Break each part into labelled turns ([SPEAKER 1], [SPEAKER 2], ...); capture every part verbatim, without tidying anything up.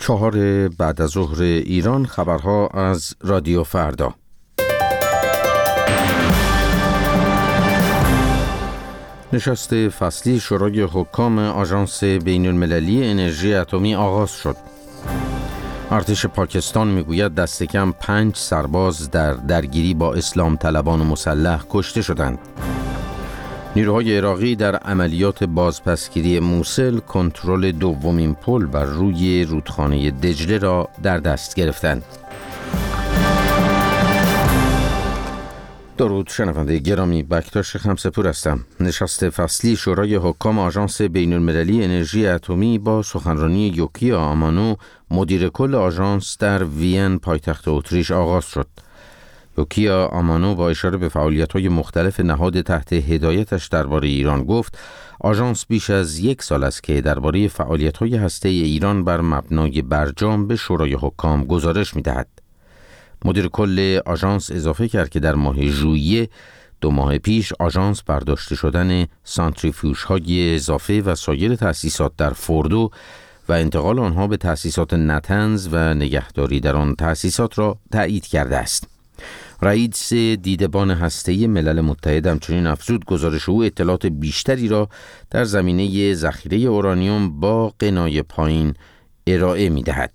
[SPEAKER 1] چهار بعد از ظهر ایران، خبرها از رادیو فردا. نشست فصلی شورای حکام آژانس بین المللی انرژی اتمی آغاز شد. ارتش پاکستان میگوید دست کم پنج سرباز در درگیری با اسلام طلبان مسلح کشته شدند. نیروهای عراقی در عملیات بازپسگیری موصل کنترل دومین پل بر روی رودخانه دجله را در دست گرفتند. درود شنونده گرامی، بکتاش خمسپور هستم. نشست فصلی شورای حکام آژانس بین المللی انرژی اتمی با سخنرانی یوکیا آمانو، مدیر کل آژانس، در وین پایتخت اتریش آغاز شد. یوکیا آمانو با اشاره به فعالیت‌های مختلف نهاد تحت هدایتش درباره ایران گفت آژانس بیش از یک سال است که درباره فعالیت‌های هسته‌ای ایران بر مبنای برجام به شورای حکام گزارش می‌دهد. مدیر کل آژانس اضافه کرد که در ماه ژوئیه دو ماه پیش آژانس برداشته شدن سانتریفیوژهای اضافه و سایر تأسیسات در فوردو و انتقال آنها به تأسیسات نتنز و نگهداری در آن تأسیسات را تایید کرده است. رئیس دیدبان هسته‌ای ملل متحد همچنین افزود گزارش او اطلاعات بیشتری را در زمینه ذخیره اورانیوم با غنای پایین ارائه می‌دهد.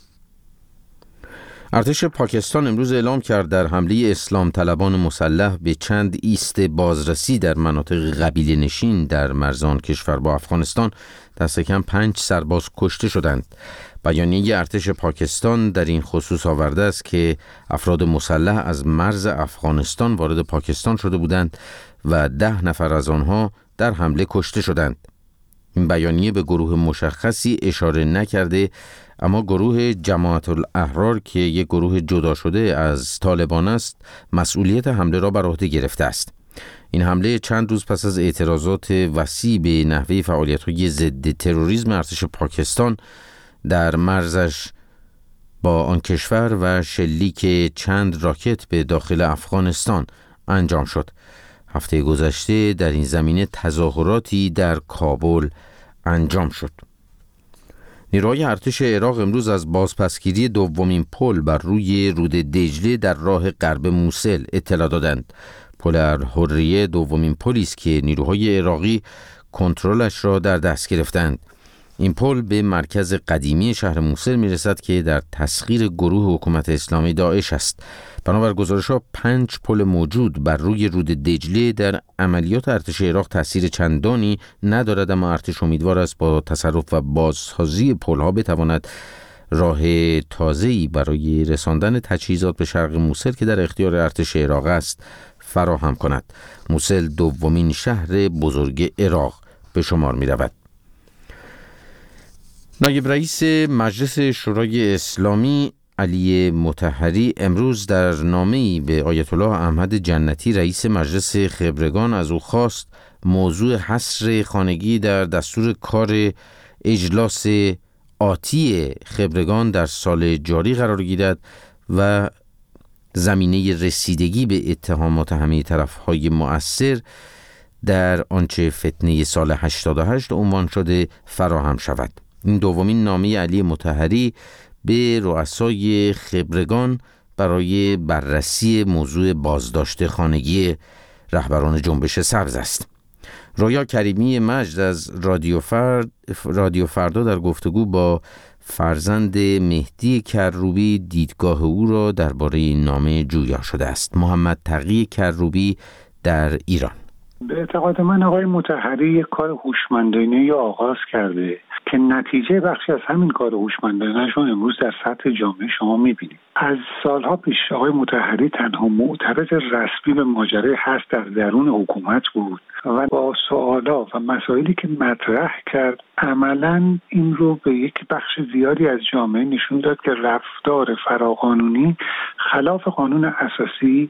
[SPEAKER 1] ارتش پاکستان امروز اعلام کرد در حمله اسلام طلبان مسلح به چند ایست بازرسی در مناطق قبیله نشین در مرزان کشور با افغانستان دست کم پنج سرباز کشته شدند. بیانیه ارتش پاکستان در این خصوص آورده است که افراد مسلح از مرز افغانستان وارد پاکستان شده بودند و ده نفر از آنها در حمله کشته شدند. این بیانیه به گروه مشخصی اشاره نکرده، اما گروه جماعت الاحرار که یک گروه جدا شده از طالبان است مسئولیت حمله را بر عهده گرفته است. این حمله چند روز پس از اعتراضات وسیع به نحوه فعالیت‌های ضد تروریسم ارتش پاکستان در مرزش با آن کشور و شلیک چند راکت به داخل افغانستان انجام شد. هفته گذشته در این زمینه تظاهراتی در کابل انجام شد. نیروهای ارتش عراق امروز از بازپسگیری دومین پل بر روی رود دجله در راه غرب موصل اطلاع دادند. پل الحریه دومین پلی است که نیروهای عراقی کنترلش را در دست گرفتند. این پل به مرکز قدیمی شهر موصل میرسد که در تسخیر گروه حکومت اسلامی داعش است. بنابر گزارش‌ها پنج پل موجود بر روی رود دجله در عملیات ارتش عراق تاثیر چندانی ندارد، اما ارتش امیدوار است با تصرف و بازسازی پل‌ها بتواند راه تازه‌ای برای رساندن تجهیزات به شرق موصل که در اختیار ارتش عراق است فراهم کند. موصل دومین شهر بزرگ عراق به شمار می‌رود. نایب رئیس مجلس شورای اسلامی علی مطهری امروز در نامه‌ای به آیت الله احمد جنتی رئیس مجلس خبرگان از او خواست موضوع حصر خانگی در دستور کار اجلاس آتی خبرگان در سال جاری قرار گیرد و زمینه رسیدگی به اتهامات همه طرف‌های مؤثر در آنچه فتنه سال هشتاد و هشت عنوان شده فراهم شود. این دومین نامه علی مطهری به رؤسای خبرگان برای بررسی موضوع بازداشت خانگی رهبران جنبش سبز است. رویا کریمی مجد از رادیو فرد رادیو فردا در گفتگو با فرزند مهدی کروبی دیدگاه او را درباره این نامه جویا شده است. محمد تقی کروبی در ایران:
[SPEAKER 2] به اعتقاد من آقای مطهری یک کار هوشمندانه آغاز کرده که نتیجه بخشی از همین کار هوشمندانه‌شون امروز در سطح جامعه شما می‌بینید. از سالها پیش آقای مطهری تنها معترض رسمی به ماجرای هست در درون حکومت بود و با سوالا و مسائلی که مطرح کرد عملاً این رو به یک بخش زیادی از جامعه نشون داد که رفتار فراقانونی خلاف قانون اساسی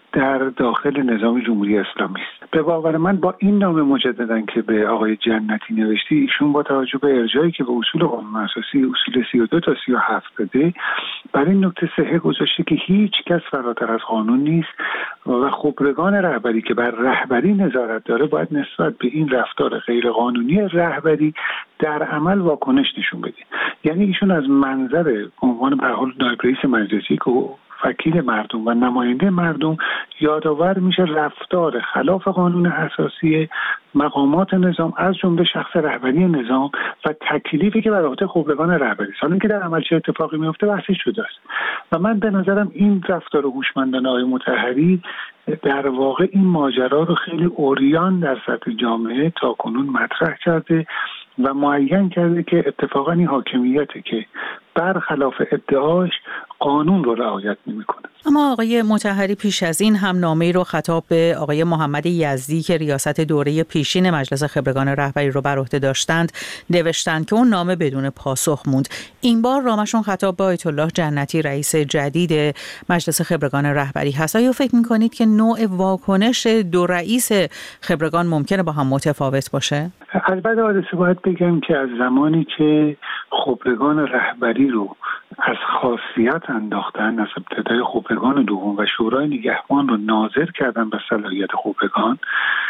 [SPEAKER 2] در داخل نظام جمهوری اسلامی است. به باور من با این نامه مجددا که به آقای جنتی نوشته، ایشون با توجه به ارجاعی که به اصول قانون اساسی اصول سی و دو تا سی و هفت داده، برای این نکته صحه گذاشته که هیچ کس فراتر از قانون نیست و خبرگان رهبری که بر رهبری نظارت داره باید نسبت به این رفتار غیرقانونی رهبری در عمل واکنش نشون بده. یعنی ایشون از منظر عنوان به حال نایب رئیس مجلسی که وکیل مردم و نماینده مردم یادآور میشه رفتار خلاف قانون اساسی مقامات نظام از جمله شخص رهبری نظام و تکلیفی که بر عهده خبرگان رهبری است. حالا که در عمل چه اتفاقی میفته بحثی شده است و من به نظرم این رفتار هوشمندانه آقای مطهری در واقع این ماجرا رو خیلی عریان در سطح جامعه تاکنون مطرح کرده و معین کرده که اتفاقا این حاکمیته که برخلاف ادعاش قانون رو رعایت نمی‌کنه.
[SPEAKER 3] اما آقای مطهری پیش از این هم نامه‌ای رو خطاب به آقای محمد یزدی که ریاست دوره پیشین مجلس خبرگان رهبری رو بر عهده داشتند نوشتند که اون نامه بدون پاسخ موند. این بار نامه‌شون خطاب به آیت الله جنتی رئیس جدید مجلس خبرگان رهبری هست. آیا فکر می‌کنید که نوع واکنش دو رئیس خبرگان ممکنه با هم متفاوت باشه؟
[SPEAKER 2] البته حادثه باید بگم که از زمانی که خبرگان رهبری رو از خاصیت انداختن، از ابتدای خبرگان دوم و شورای نگهبان رو ناظر کردن به صلاحیت خبرگان،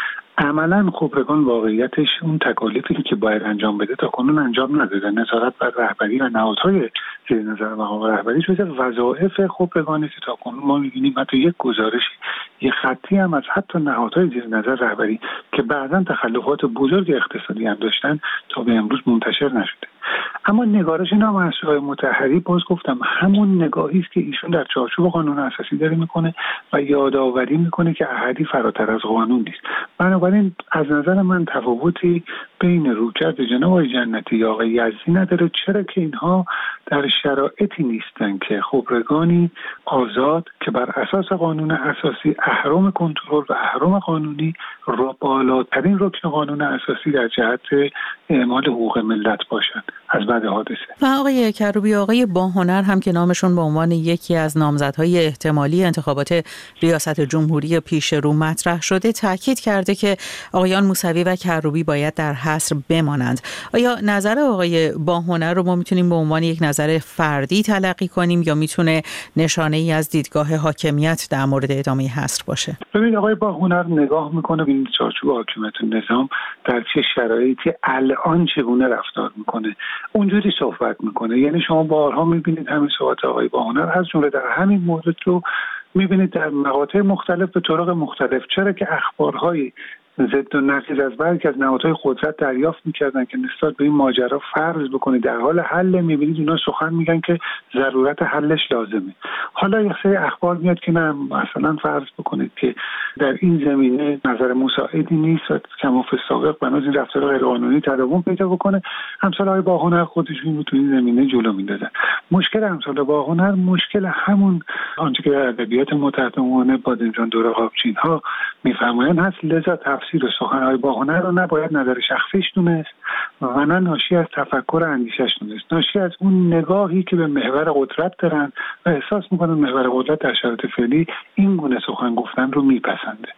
[SPEAKER 2] عملا خبرگان واقعیتش اون تکالیفی که باید انجام بده تا کنون انجام نداده. نظارت بر رهبری و نهادهای زیر نظر مقام رهبری جزو وظایف خبرگانی که تا کنون ما می‌بینیم حتی یک گزارشی یک خطی هم از حتی نهادهای زیر نظر رهبری که بعداً تخلفات بزرگ اقتصادی هم داشتن تا به امروز منتشر نشده. اما نگارش نام از آقای مطهری باز گفتم همون نگاهی است که ایشون در چارچوب قانون اساسی داره میکنه و یادآوری میکنه که احدی فراتر از قانون نیست. بنابراین از نظر من تفاوتی بین رویکرد جناب آقای جنتی یا آقای یزدی نداره، چرا که اینها در شرایطی نیستن که خبرگانی آزاد که بر اساس قانون اساسی اهرم کنترل و اهرم قانونی رو بالاترین رکن قانون اساسی در جهت اعمال حقوق ملت باشند از بعد حادثه.
[SPEAKER 3] و آقای کروبی، آقای باهنر هم که نامشون به عنوان یکی از نامزدهای احتمالی انتخابات ریاست جمهوری پیش رو مطرح شده تاکید کرده که آقایان موسوی و کروبی باید در حصر بمانند. آیا نظر آقای باهنر رو ما میتونیم به عنوان یک نظر فردی تلقی کنیم یا میتونه نشانه ای از دیدگاه حاکمیت در مورد ادامه حصر باشه؟
[SPEAKER 2] ببینید آقای باهنر نگاه میکنه به این چارچوب حاکمیت نظام در چه شرایطی الان چگونه رفتار میکنه اونجوری صحبت میکنه. یعنی شما بارها میبینید همین صحبت آقای باهنر از جمله در همین مورد رو میبینید در مقاطع مختلف به طرق مختلف، چرا که اخبارهای ضد و نقیض از برخی از نهادهای قدرت دریافت میکردن که نسبت به این ماجرا فرض بکنید در حال حل، میبینید اونا سخن میگن که ضرورت حلش لازمه. حالا یه سری اخبار میاد که نه مثلا فرض بکنید که در این زمینه نظر مساعدی نیست و کما فی السابق بنابراین این رفتار غیرقانونی تداوم پیدا بکنه. امثال آقای باهنر خودشون تو این زمینه جلو میندازن. مشکل امثال باهنر مشکل همون آنچه که در ادبیات مترجمانه بادمجان دور قابچین ها میفرمایند هست، لذا تفسیر سخنهای باهنر رو نباید نظر شخصیش دونست و نه ناشی از تفکر اندیشش دونست، ناشی از اون نگاهی که به محور قدرت دارن و احساس میکنن محور قدرت در شرایط فعلی این گونه سخن گفتن رو میپسنده.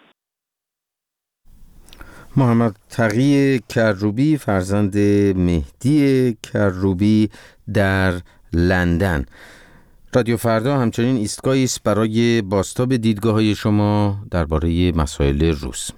[SPEAKER 1] محمد تقی کروبی فرزند مهدی کروبی در لندن. رادیو فردا همچنین ایستگاهی است برای بازتاب دیدگاه‌های شما درباره مسائل روز.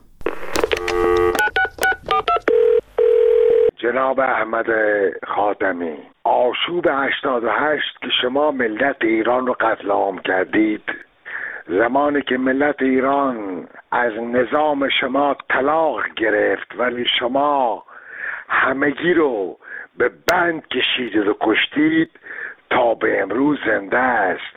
[SPEAKER 4] جناب احمد خاتمی، آشوب هشتاد و هشت که شما ملت ایران رو قتل عام کردید، زمانی که ملت ایران از نظام شما طلاق گرفت ولی شما همگی رو به بند کشیدید و کشتید، تا به امروز زنده است.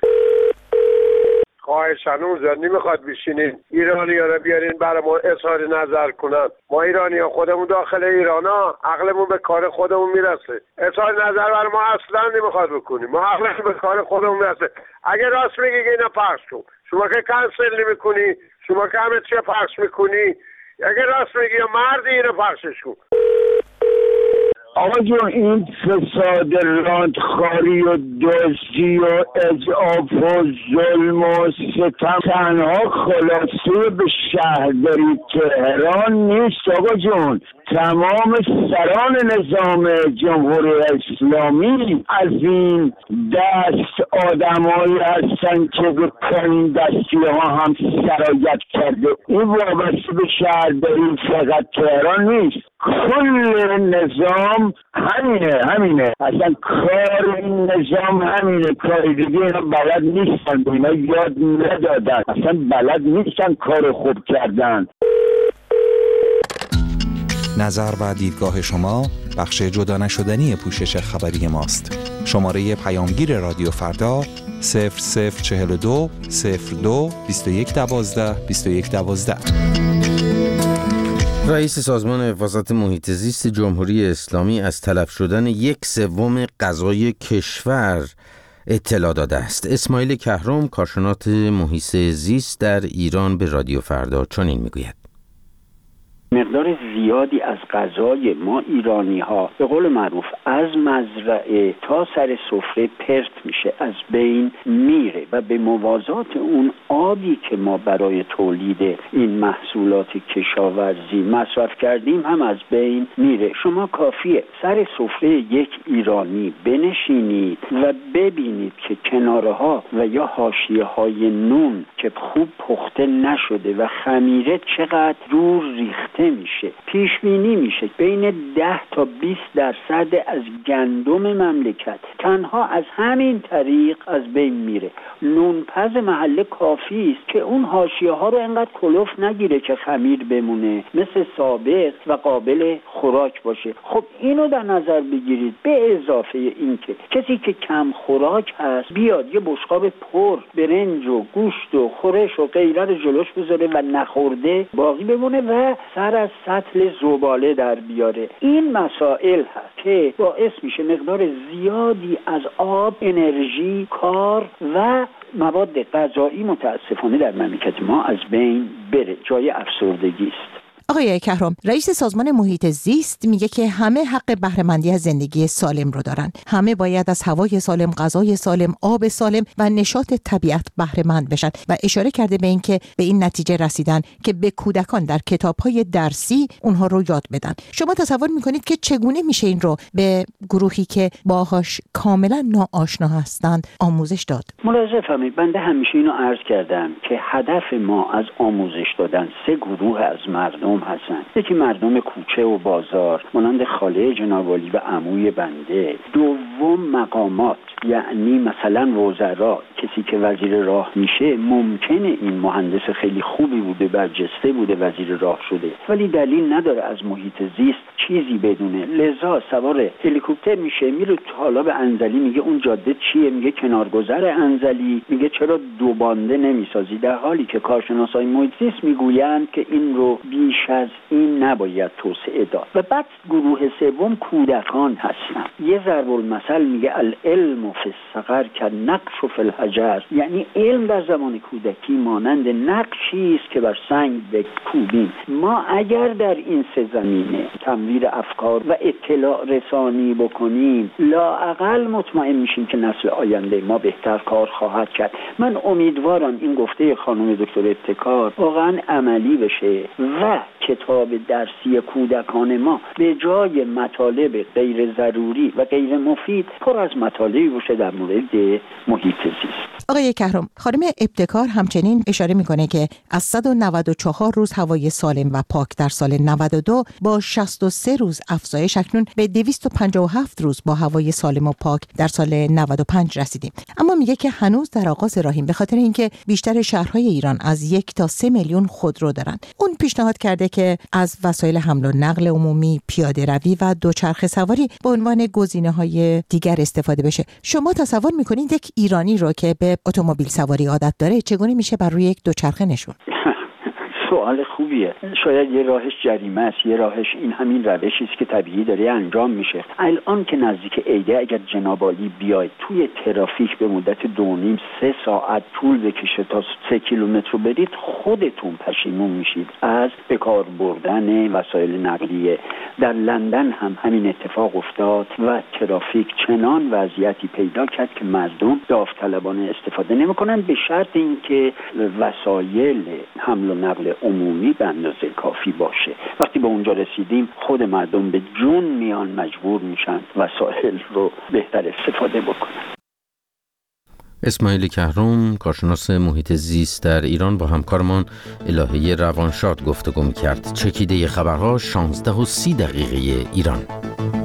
[SPEAKER 4] خواهش هنوز نمیخواد بشینین ایرانی ها رو بیارین برای ما اظهار نظر کنن. ما ایرانی ها خودمون داخل ایران ها عقلمون به کار خودمون میرسه. اظهار نظر برای ما اصلا نمیخواد بکنیم. ما عقلمون به کار خودمون میرسه. اگه راست میگی که اینا پخش کن، شما که کنسل نمیکنی، شما که همه چی پخش میکنی، اگه راست میگی یا مردی اینو پخشش کن.
[SPEAKER 5] آقا جون این فساد راندخاری و دزدی و اضعاف و ظلم و ستم تنها خلاصه به شهرداری تهران نیست آقا جون. تمام سران نظام جمهوری اسلامی از این دست آدمایی هستن که به پایین دستی ها هم سرایت کرده. این وابسته به شهرداری فقط تهران نیست، کل نظام همینه همینه اصلا کار این نظام همینه. کار دیگه اینا بلد نیستن، اینا یاد ندادن، اصلا بلد نیستن کار خوب کردن.
[SPEAKER 6] نظر و دیدگاه شما بخش جدا نشدنی پوشش خبری ماست. شماره پیامگیر رادیو فردا صفر صفر چهل و دو صفر دو بیست و یک دوازده بیست و یک دوازده.
[SPEAKER 1] رئیس سازمان حفاظت محیط زیست جمهوری اسلامی از تلف شدن یک سوم غذای کشور اطلاع داده است. اسماعیل کهرم، کارشناس محیط زیست در ایران، به رادیو فردا چنین میگوید:
[SPEAKER 7] مقدار زیادی از غذای ما ایرانی ها به قول معروف از مزرعه تا سر سفره پرت میشه، از بین میره و به موازات اون آبی که ما برای تولید این محصولات کشاورزی مصرف کردیم هم از بین میره. شما کافیه سر سفره یک ایرانی بنشینید و ببینید که کنارها و یا حاشیه های نون که خوب پخته نشده و خمیره چقدر دور ریخته میشه. پیش بینی میشه بین ده تا بیست درصد از گندم مملکت تنها از همین طریق از بین میره. نونپز محله کافی است که اون حاشیه ها رو انقدر کلوف نگیره که خمیر بمونه، مثل سابق و قابل خوراک باشه. خب اینو در نظر بگیرید، به اضافه این که کسی که کم خوراک هست بیاد یه بشقاب پر برنج و گوشت و خورش و غیره رو جلوش بذاره و نخورده باقی بمونه و سر از سطل زباله در بیاره. این مسائل هست که باعث میشه مقدار زیادی از آب، انرژی، کار و مواد غذایی متاسفانه در مملکت ما از بین بره. جای افسردگی است.
[SPEAKER 8] آقای کهرم، رئیس سازمان محیط زیست میگه که همه حق بهره‌مندی از زندگی سالم رو دارن. همه باید از هوای سالم، غذای سالم، آب سالم و نشاط طبیعت بهره‌مند بشن و اشاره کرده به این که به این نتیجه رسیدن که به کودکان در کتاب‌های درسی اونها رو یاد بدن. شما تصور میکنید که چگونه میشه این رو به گروهی که باهاش کاملا ناآشنا هستند آموزش داد؟
[SPEAKER 7] ملاحظه فرمایید، بنده همیشه اینو عرض کردم که هدف ما از آموزش دادن سه گروه از مردم هستن. یکی مردم کوچه و بازار مانند خاله جنابعالی و عموی بنده. دوم مقامات، یعنی مثلا وزرا، کسی که وزیر راه میشه ممکنه این مهندس خیلی خوبی بوده، برجسته بوده، وزیر راه شده، ولی دلیل نداره از محیط زیست چیزی بدونه. لذا سوار هلیکوپتر میشه، میره حالا به انزلی، میگه اون جاده چیه؟ میگه کنارگذر انزلی. میگه چرا دو بانده نمیسازی؟ در حالی که کارشناسای محیط زیست میگویند که این رو بیش از این نباید توسعه داد. و بعد گروه سوم کودکان هستن. یه ضرب المثل میگه العلم فی الصغر کالنقش فی الحجر، یعنی علم در زمان کودکی مانند نقشی است که بر سنگ بکوبیم. ما اگر در این سه زمینه تمویر افکار و اطلاع رسانی بکنیم، لااقل مطمئن میشیم که نسل آینده ما بهتر کار خواهد کرد. من امیدوارم این گفته خانم دکتر ابتکار واقعا عملی بشه و کتاب درسی کودکان ما به جای مطالب غیر ضروری و غیر مفید پر از مطالبی باشه در مورد محیط زیست.
[SPEAKER 8] آقای کهرم، خانم ابتکار همچنین اشاره میکنه که از صد و نود و چهار روز هوای سالم و پاک در سال نود و دو با شصت و سه روز افزایش اکنون به دویست و پنجاه و هفت روز با هوای سالم و پاک در سال نود و پنج رسیدیم. اما میگه که هنوز در آغاز راهیم، به خاطر اینکه بیشتر شهرهای ایران از یک تا سه میلیون خودرو دارن. اون پیشنهاد کرده که از وسایل حمل و نقل عمومی، پیاده روی و دوچرخه سواری به عنوان گزینه‌های دیگر استفاده بشه. شما تصور میکنید یک ایرانی رو که به اتومبیل سواری عادت داره چگونه میشه بر روی یک دوچرخه نشون؟
[SPEAKER 7] سوال خوبیه. شاید یه راهش جریمه است، یه راهش این همین روشی است که طبیعی داره انجام میشه. الان که نزدیک عیده اگر جناب عالی بیاید توی ترافیک به مدت دو نیم سه ساعت طول بکشه تا سه کیلومتر رو برید، خودتون پشیمون میشید از به کار بردن وسایل نقلیه. در لندن هم همین اتفاق افتاد و ترافیک چنان وضعیتی پیدا کرد که مردم داوطلبانه استفاده نمیکنن، به شرط اینکه وسایل حمل و نقل عمومی به اندازه کافی باشه. وقتی به اونجا رسیدیم خود مردم به جون میان، مجبور میشن وسایل رو بهتر استفاده بکنن.
[SPEAKER 1] اسماعیل کهرم، کارشناس محیط زیست در ایران، با همکارمان الهه روانشاد گفتگو می‌کرد. چکیده خبرها شانزده و سی دقیقه ایران.